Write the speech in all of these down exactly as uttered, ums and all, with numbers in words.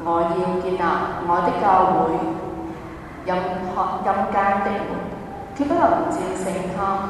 我要建立我的教會，任何陰間的門，決不能戰勝它。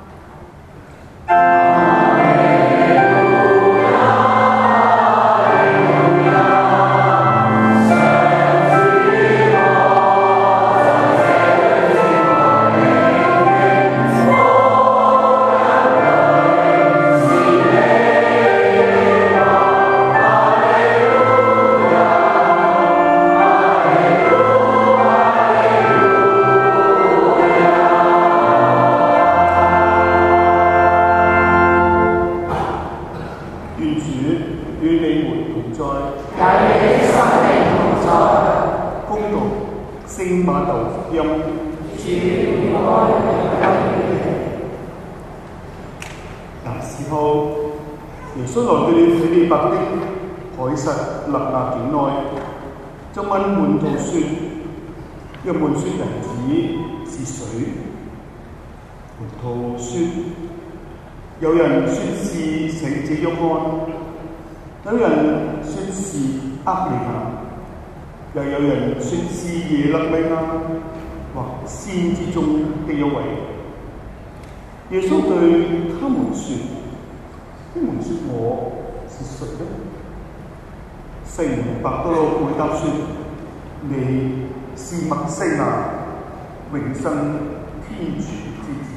有人說是聖者約翰，有人說是厄利亞，又有人說是耶肋米亞或先知中的一位。耶穌對他們說：你們說我是誰呢？西門伯多祿回答說：你是默西亞，永生天主之子。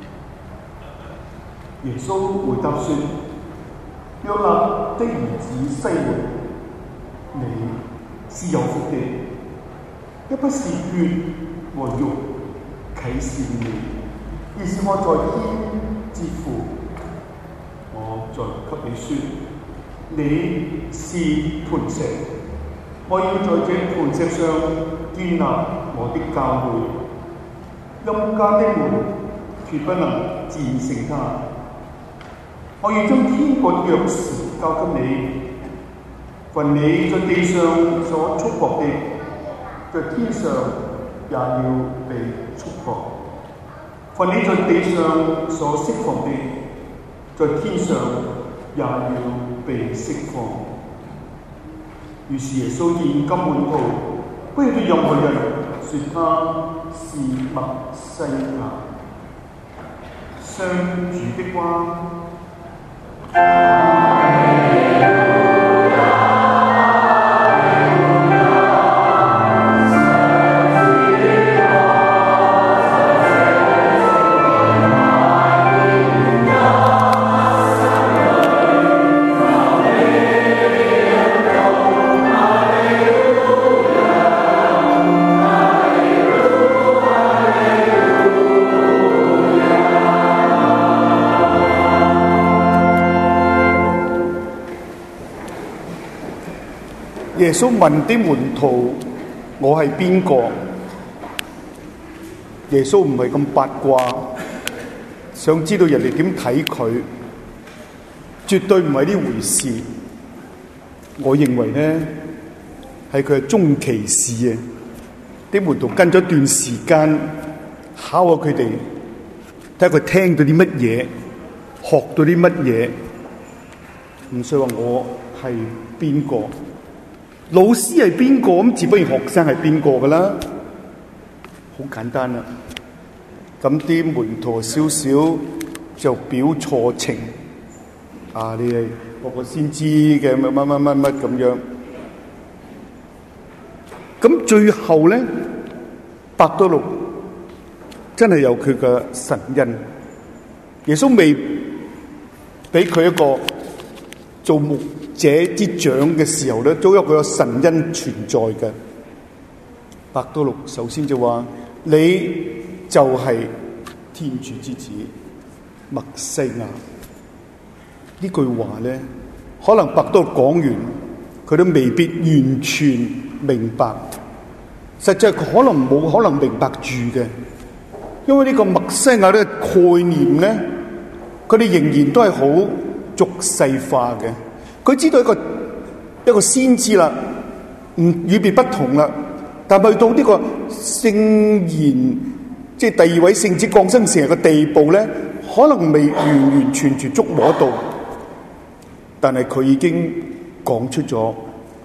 耶穌回答說：約納的兒子西門，你是有福的，一不是血和肉啟示你，而是我在天之父。我再給你說，你是磐石，我要在這磐石上建立我的教會，陰間的門決不能戰勝它。我要將天國鑰匙交給你，凡你在地上所束縛的，在天上也要被束縛；凡你在地上所釋放的，在天上也要被釋放。於是耶穌現今門徒，不要對任何人說他是默西亞。上主的話。耶穌問啲門徒：我係邊個？耶穌唔係咁八卦，想知道人哋點睇佢，絕對唔係呢回事。我認為咧，係佢係中期事啊！啲門徒跟咗段時間，考下佢哋，睇下佢聽到啲乜嘢，學到啲乜嘢。唔需要話我係邊個。老師係邊個咁，自不然學生係邊個噶啦，好簡單啦。咁啲門徒少少就表錯情，啊，你係個個先知嘅乜乜乜乜乜咁樣。咁最後咧，伯多祿真係有佢嘅神恩。耶穌未俾佢一個做牧者之長嘅時候咧，都有佢個神恩存在嘅。伯多祿首先就話：你就係天主之子，默西亞。呢句話咧，可能伯多祿講完，佢都未必完全明白。實際佢可能冇可能明白住嘅，因為呢個默西亞呢個概念咧，佢哋仍然都係好俗世化嘅。佢知道一個一個先知啦，唔與別不同啦。但係去到呢個聖言，即係第二位聖子降生成日嘅地步咧，可能未完完全全觸摸到。但係佢已經講出咗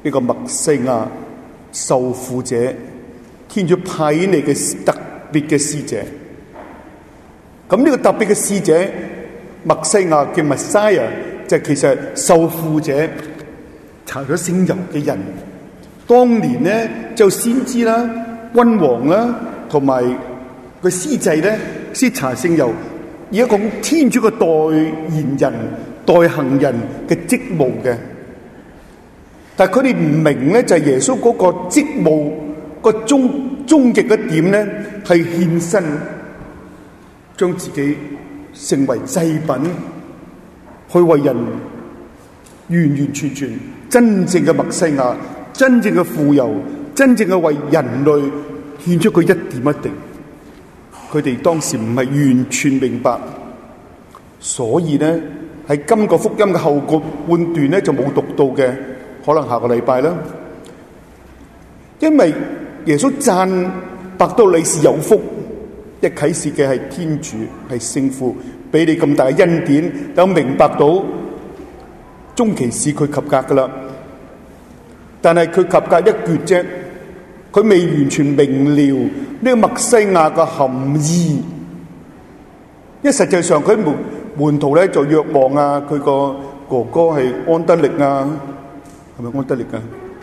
呢個默西亞受苦者，天主派嚟嘅特別嘅使者。咁呢個特別嘅使者默西亞嘅 Messiah 就其實受苦者，搽咗聖油嘅人。當年咧就先知啦、君王啦同埋個司祭咧先搽聖油，以一個天主嘅代言人、代行人嘅職務嘅。但係佢哋唔明咧，就係耶穌嗰個職務個終終極嘅點咧，係獻身，將自己成為祭品，去為人完完全全真正嘅默西亞、真正嘅傅油、真正嘅為人類獻出佢一點一滴。佢哋當時唔係完全明白，所以咧喺今個福音嘅後個半段咧就冇讀到嘅。可能下個禮拜啦，因為耶穌讚伯多祿是有福，一啟示嘅係天主，係聖父俾你咁大嘅恩典，等明白到終其事佢及格噶啦。但係佢及格一橛啫，佢未完全明了呢個默西亞嘅含義。因為實際上佢門門徒咧就若望啊，佢個哥哥係安德力啊。係咪安德力啊？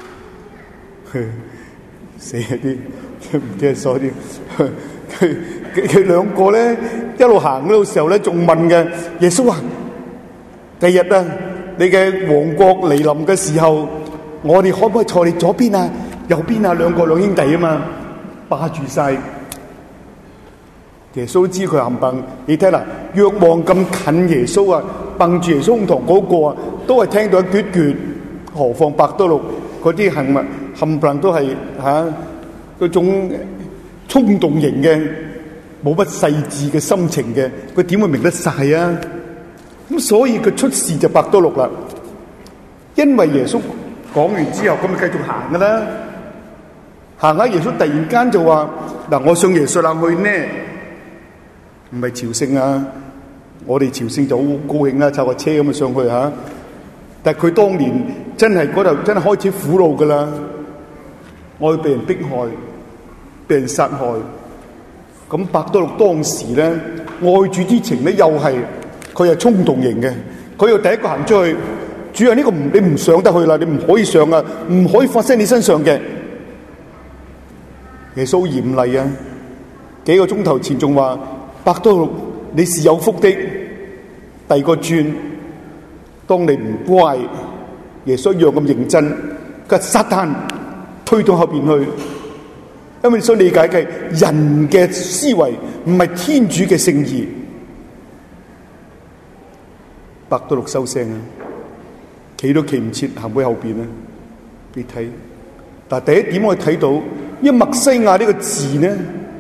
死一啲，唔記得咗啲。佢佢佢兩個咧一路行嗰度時候咧，仲問嘅耶穌啊，第日啊，你嘅王國嚟臨嘅時候，我哋可唔可以坐你左邊啊、右邊啊？兩個兩兄弟啊嘛，霸住晒。耶穌知佢冚唪，你睇啦，若望咁近耶穌啊，掹住耶穌胸膛嗰個啊，都係聽到一橛橛。何況伯多祿嗰啲行物冚唪唥都係嚇嗰種衝動型嘅，冇乜細緻嘅心情嘅，佢點會明得晒啊？咁所以佢出事就伯多祿啦。因為耶穌講完之後，咁咪繼續行噶啦。行下耶穌突然間就話：嗱，我上耶穌那去呢，唔係朝聖啊！我哋朝聖就好高興啦，坐個車咁啊上去嚇。但係佢當年真係嗰度真係開始苦惱噶啦，我要被人迫害，被人殺害。咁伯多祿當時咧愛主之情咧又係佢係衝動型嘅，佢又第一個行出去，主人呢個唔你唔上得去啦，你唔可以上啊，唔可以發生你身上嘅。耶穌嚴厲啊，幾個鐘頭前仲話伯多祿你是有福的，第二個轉。當你唔乖，耶穌一樣咁認真，佢撒旦推到後邊去，因為你想理解嘅人嘅思維唔係天主嘅聖意。伯多祿收聲啊，企都企唔切，行喺後邊啊！你睇，但係第一點我睇到，因為默西亞呢個字呢，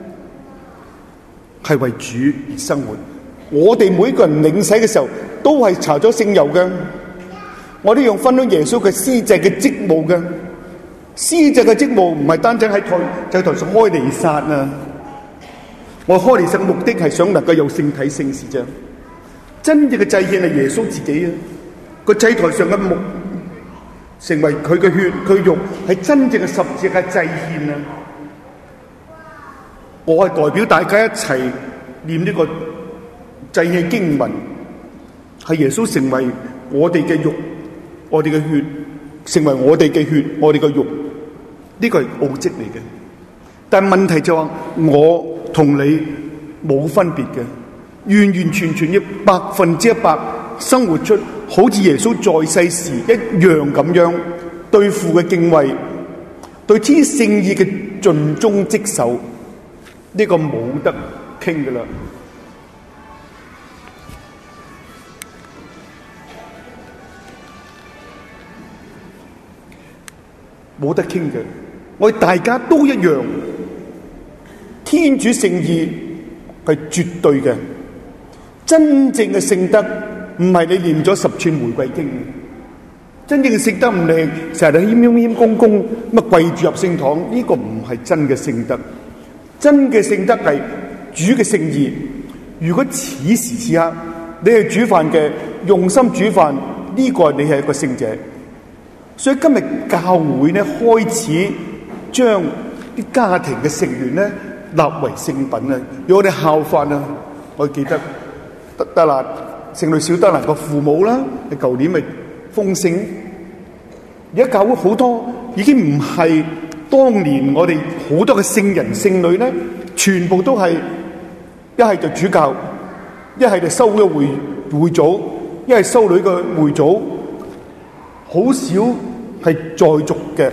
係為主而生活。我哋每個人領洗嘅時候，都係搽咗聖油嘅。我哋用分享耶穌嘅司祭嘅職務嘅，司祭嘅職務唔係單止喺台祭台上開彌撒啊！我開彌撒嘅目的係想能夠有聖體聖事啫。真正嘅祭獻係耶穌自己啊！個祭台上嘅目成為佢嘅血、佢肉，係真正嘅十字架祭獻啊！我係代表大家一齊念呢個祭獻經文，係耶穌成為我哋嘅肉、我哋嘅血，成為我哋嘅血、我哋嘅肉，呢個係奧蹟嚟嘅。但係問題就話，我同你冇分別嘅，完完全全要百分之一百生活出好似耶穌在世時一樣咁樣對父嘅敬畏，對天聖意嘅盡忠職守，呢個冇得傾噶啦。冇得傾嘅，我哋大家都一樣。天主聖意係絕對嘅，真正嘅聖德唔係你念咗十串玫瑰經，真正嘅聖德唔係成日謙謙謙恭恭咁啊跪住入聖堂，呢個唔係真嘅聖德。真嘅聖德係主嘅聖意。如果此時此刻你係煮飯嘅，用心煮飯，呢個你係一個聖者。 所以今日教會咧開始將啲家庭嘅成員咧立為聖品啊，要我哋效法啊！我記得德德蘭聖女小德蘭個父母啦，係舊年咪封聖。而家教會好多已經唔係當年我哋好多嘅聖人聖女咧，全部都係一係就主教，一係就修嘅會會祖，一係修女嘅會祖，好少係在俗嘅，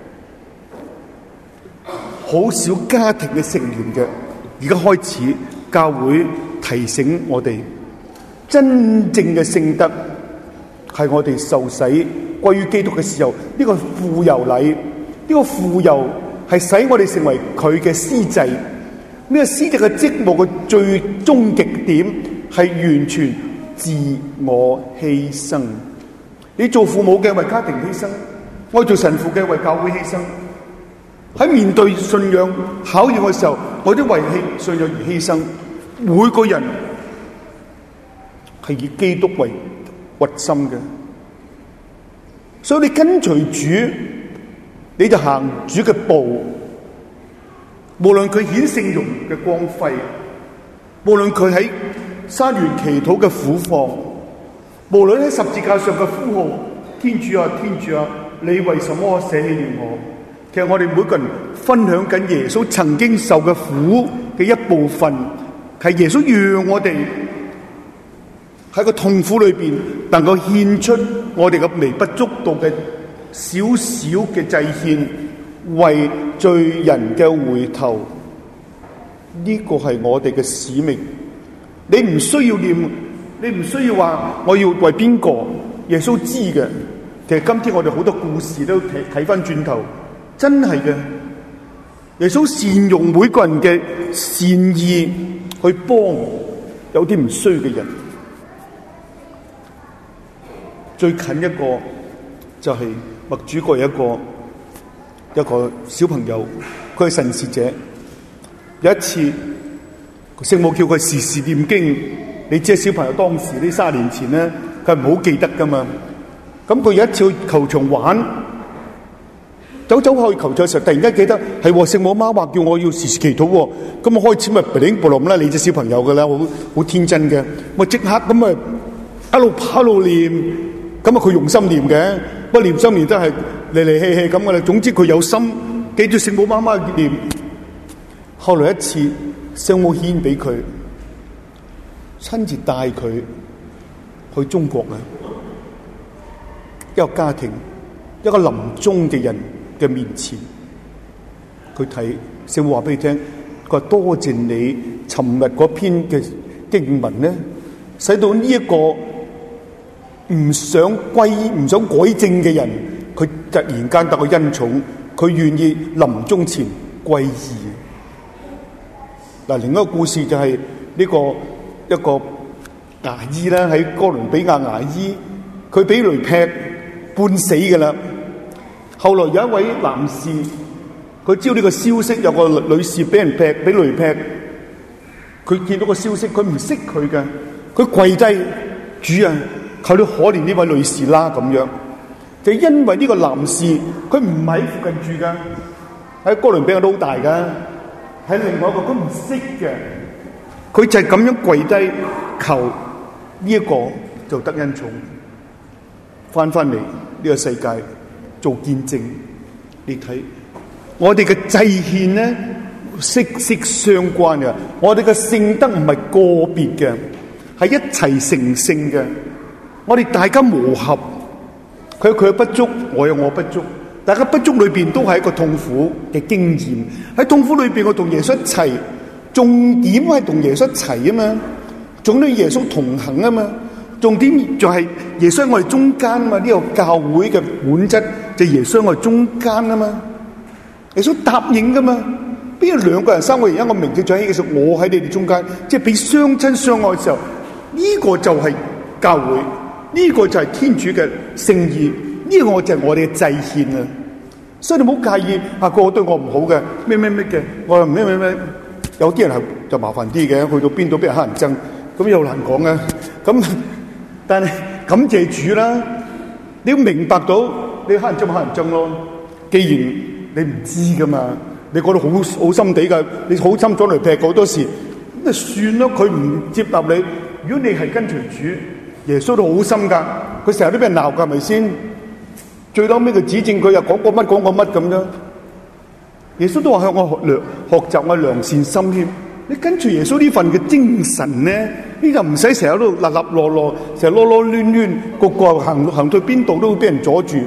好少家庭嘅成員嘅。而家開始教會提醒我哋，真正嘅聖德係我哋受洗歸於基督嘅時候，呢個傅油禮，呢個傅油係使我哋成為佢嘅司祭。呢個司祭嘅職務嘅最終極點係完全自我犧牲。你做父母嘅為家庭犧牲，我做神父嘅為教會犧牲。喺面對信仰考驗嘅時候，我都為信仰而犧牲。每個人係以基督為核心嘅。所以你跟隨主，你就行主嘅步。無論佢顯聖容嘅光輝，無論佢喺山園祈禱嘅苦況，無論喺十字架上嘅呼號，天主啊，天主啊，你為什麼捨棄了我？其實我哋每個人分享緊耶穌曾經受嘅苦嘅一部分，係耶穌讓我哋喺個痛苦裏邊能夠獻出我哋嘅微不足道嘅少少嘅祭獻，為罪人嘅回頭。呢個係我哋嘅使命。你唔需要念，你唔需要話我要為邊個，耶穌知嘅。其實今天我哋好多故事都睇睇翻轉頭，真係嘅。耶穌善用每個人嘅善意去幫有啲唔衰嘅人。最近一個就係默主國有一個一個小朋友，佢係神視者。有一次聖母叫佢時時念經，你知小朋友當時呢三十年前咧，佢係唔好記得噶嘛。咁佢有一次去球場玩，走走去球場嘅時候，突然間記得係聖母媽話叫我要時時祈禱，咁我開始咪不靈不靈啦，你隻小朋友噶啦，好好天真嘅，我即刻咁啊一路跑一路念，咁啊佢用心念嘅，不念心念都係嚟嚟去去咁噶啦。總之佢有心記住聖母媽媽念。後來一次聖母獻俾佢，親自帶佢去中國啊！一個家庭，一個臨終嘅人嘅面前，佢睇聖母話俾佢聽，佢話多謝你尋日嗰篇嘅經文咧，使到呢一個唔想歸唔想改正嘅人，佢突然間得個恩寵，佢願意臨終前歸依。嗱，另一個故事就係呢個一個牙醫啦，喺哥倫比亞牙醫，佢俾雷劈半死噶啦。後來有一位男士，佢知道呢個消息，有個女士俾人劈，俾雷劈。佢見到個消息，佢唔識佢嘅，佢跪低，主啊，求你可憐呢位女士啦咁樣。就因為呢個男士，佢唔喺附近住噶，喺哥倫比亞都好大噶。喺另外一個佢唔識嘅，佢就係咁樣跪低求呢一個就得恩寵，翻翻嚟呢個世界做見證。你睇我哋嘅祭獻咧息息相關嘅，我哋嘅聖德唔係個別嘅，係一齊成聖嘅。我哋大家磨合，佢有佢嘅不足，我有我不足。大家不足裏邊都係一個痛苦嘅經驗，喺痛苦裏邊我同耶穌一齊，重點係同耶穌一齊啊嘛，總都耶穌同行啊嘛，重點就係耶穌喺我哋中間啊嘛，呢個教會嘅本質就係耶穌喺我哋中間啊嘛，耶穌答應噶嘛，邊有兩個人三個人一個名字在起嘅時候，我喺你哋中間，即係俾相親相愛嘅時候，呢個就係教會，呢個就係天主嘅聖意。呢個就係我哋嘅祭獻啊！所以你唔好介意啊，個個對我唔好嘅，咩咩咩嘅，我又唔咩咩咩。有啲人係就麻煩啲嘅，去到邊度俾人乞人憎，咁又難講嘅。咁但係感謝主啦，你要明白到你黑人憎咪黑人憎咯。既然你唔知噶嘛，你覺得好好心地噶，你好心咗嚟劈好多事，咁就算咯。佢唔接納你，如果你係跟隨主，耶穌都好心噶，佢成日都俾人鬧噶，係咪先？最嬲尾佢指正佢又講過乜講過乜咁樣。耶穌都話向我學學習我良善心添。你跟住耶穌呢份嘅精神咧，呢就唔使成日都立立落落，成日囉囉攣攣，個個行行到邊度都會俾人阻住。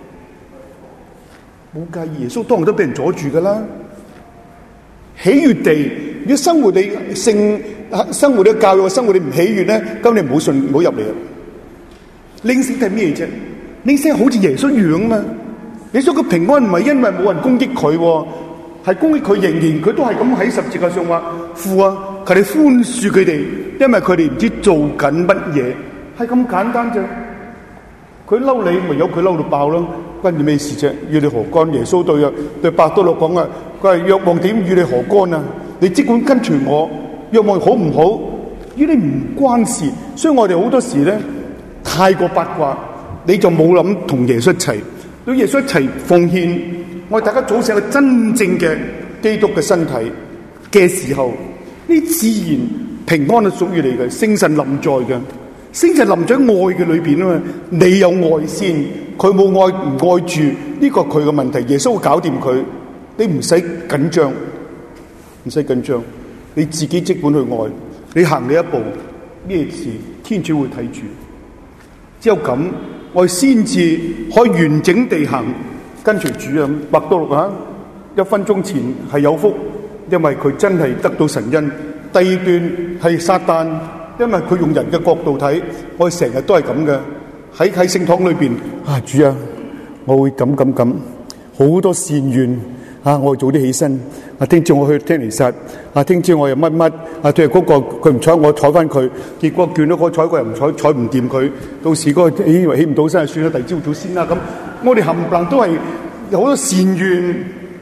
冇介意，耶穌當然都俾人阻住噶啦。喜悅地，如果生活你聖生活你教育生活你唔喜悅咧，咁你唔好信唔好入嚟啊！靈性係咩啫？靈性好似耶穌樣啊嘛。耶穌嘅平安唔係因為冇人攻擊佢，係攻擊佢，仍然佢都係咁喺十字架上話：父啊，求你寬恕佢哋，因為佢哋唔知做緊乜嘢，係咁簡單啫。佢嬲你，咪由佢嬲到爆咯，關你咩事啫？與你何干？耶穌對啊對伯多祿講啊，佢係若望點與你何干啊？你即管跟隨我，若望好唔好？與你唔關事。所以我哋好多時咧太過八卦，你就冇諗同耶穌一齊，對耶穌一齊奉獻。我哋大家組成一個真正嘅基督嘅身體嘅時候，呢自然平安係屬於你嘅，聖神臨在嘅。聖神臨在愛嘅裏邊啊嘛，你有愛先，佢冇愛唔愛住呢個佢嘅問題，耶穌會搞掂佢，你唔使緊張，唔使緊張，你自己即管去愛，你行你一步，咩事天主會睇住，只有咁我哋先至可以完整地行跟隨主啊！伯多祿啊，一分鐘前係有福，因為佢真係得到神恩；第二段係撒旦。因為佢用人嘅角度睇，我哋成日都係咁嘅。喺喺聖堂裏邊啊，主啊，我會咁咁咁，好多善願啊，我會早啲起身啊。聽朝我去聽彌撒啊，聽朝我又乜乜啊，對嗰個佢唔睬我，睬翻佢，結果見到嗰個睬個又唔睬，睬唔掂佢，到時嗰個以為起唔到身，算啦，第二朝早先啦。咁我哋冚唪唥都係有好多善願，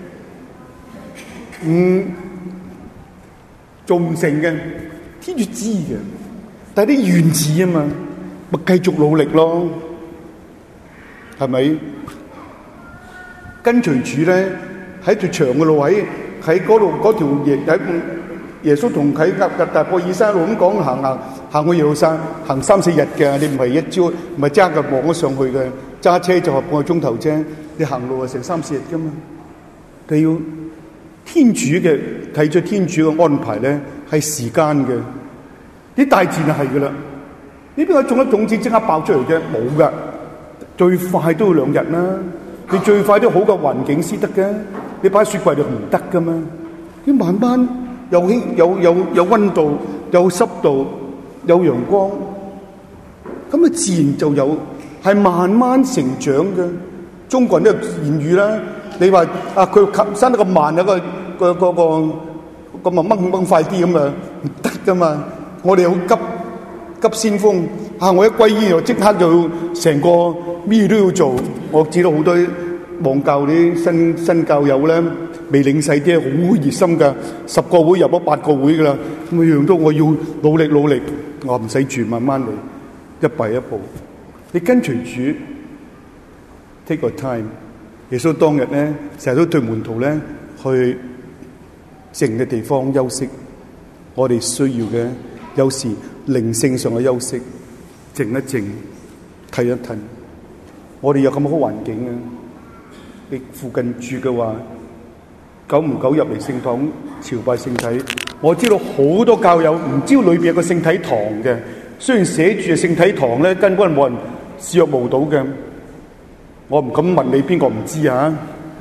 唔做唔成嘅，天主知嘅。但係啲願字啊嘛，咪繼續努力咯，係咪？跟隨主咧，喺條長嘅路位，喺嗰度嗰條耶喺耶穌同喺格格達波爾山路咁講行行行去耶路撒冷行三四日嘅，你唔係一朝唔係揸架望咗上去嘅，揸車就係半個鐘頭啫，你行路啊成三四日噶嘛。你要天主嘅睇咗天主嘅安排咧，係時間嘅。啲大自然係噶啦，呢邊個種一種子即刻爆出嚟嘅冇噶，最快都要兩日啦。你最快都好嘅環境先得嘅，你擺喺雪櫃就唔得噶嘛。要慢慢有輕有有有溫度，有濕度，有陽光，咁啊自然就有係慢慢成長嘅。中國人都有言語啦，你話啊佢生得咁慢，有個個個個咁啊掹掹快啲咁啊唔得噶嘛。我哋好急急先鋒啊！我一歸依就即刻就成個咩都要做。我知道好多網教啲新新教友咧，未領洗啲好熱心噶，十個會入咗八個會噶啦。咁樣樣都我要努力努力，我唔使住，慢慢嚟，一步一步。你跟隨主 ，take your time。耶穌當日咧，成日都對門徒咧去靜嘅地方休息。我哋需要嘅。有時靈性上嘅休息，靜一靜，睇一睇。我哋有咁好環境啊！你附近住嘅話，久唔久入嚟聖堂朝拜聖體。我知道好多教友唔知道裏邊有個聖體堂嘅，雖然寫住係聖體堂咧，根本冇人視若無睹嘅。我唔敢問你邊個唔知啊？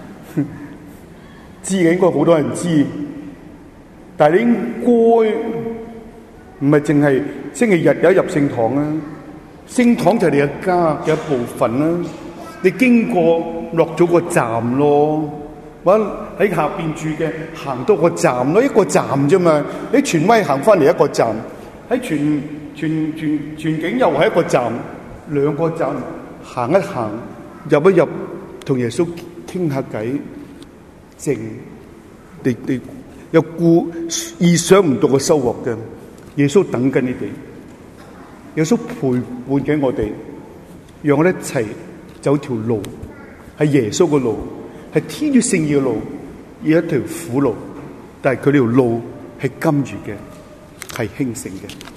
知嘅應該好多人知，但係你應該。唔係淨係星期日有一入聖堂啊，聖堂就係你嘅家嘅一部分啦。你經過落咗個站咯，或者喺下邊住嘅行多個站咯，一個站啫嘛。你荃威行翻嚟一個站，喺荃荃荃荃景又係一個站，兩個站行一行，入一入，同耶穌傾下偈，靜，你你有顧意想唔到嘅收穫嘅。耶穌等緊你哋，耶穌陪伴緊我哋，讓我哋一齊走條路， 係耶穌嘅路，係天主聖意嘅路，有一條苦路，但係佢呢條路係甘願嘅，係興盛嘅。